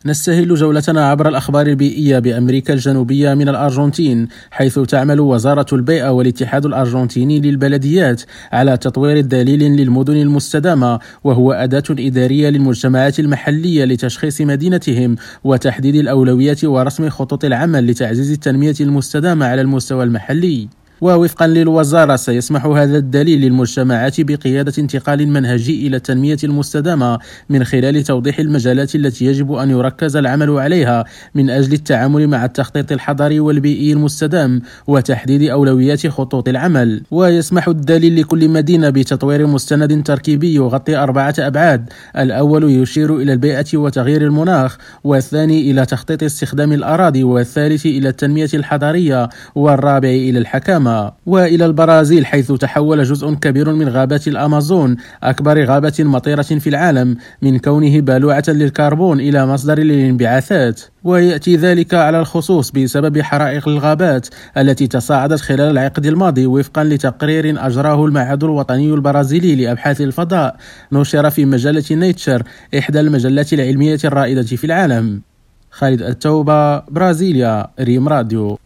نستهل جولتنا عبر الأخبار البيئية بأمريكا الجنوبية من الأرجنتين، حيث تعمل وزارة البيئة والاتحاد الأرجنتيني للبلديات على تطوير دليل للمدن المستدامة، وهو أداة إدارية للمجتمعات المحلية لتشخيص مدينتهم وتحديد الأولويات ورسم خطط العمل لتعزيز التنمية المستدامة على المستوى المحلي. ووفقا للوزارة سيسمح هذا الدليل للمجتمعات بقيادة انتقال منهجي إلى التنمية المستدامة من خلال توضيح المجالات التي يجب أن يركز العمل عليها من أجل التعامل مع التخطيط الحضري والبيئي المستدام وتحديد أولويات خطوط العمل. ويسمح الدليل لكل مدينة بتطوير مستند تركيبي يغطي 4 أبعاد: الأول يشير إلى البيئة وتغيير المناخ، والثاني إلى تخطيط استخدام الأراضي، والثالث إلى التنمية الحضرية، والرابع إلى الحكامة. وإلى البرازيل، حيث تحول جزء كبير من غابات الأمازون، أكبر غابة مطيرة في العالم، من كونه بالوعة للكربون إلى مصدر للانبعاثات. ويأتي ذلك على الخصوص بسبب حرائق الغابات التي تصاعدت خلال العقد الماضي، وفقا لتقرير أجراه المعهد الوطني البرازيلي لأبحاث الفضاء نشر في مجلة نيتشر، إحدى المجلات العلمية الرائدة في العالم. خالد التوبة، برازيليا، ريم راديو.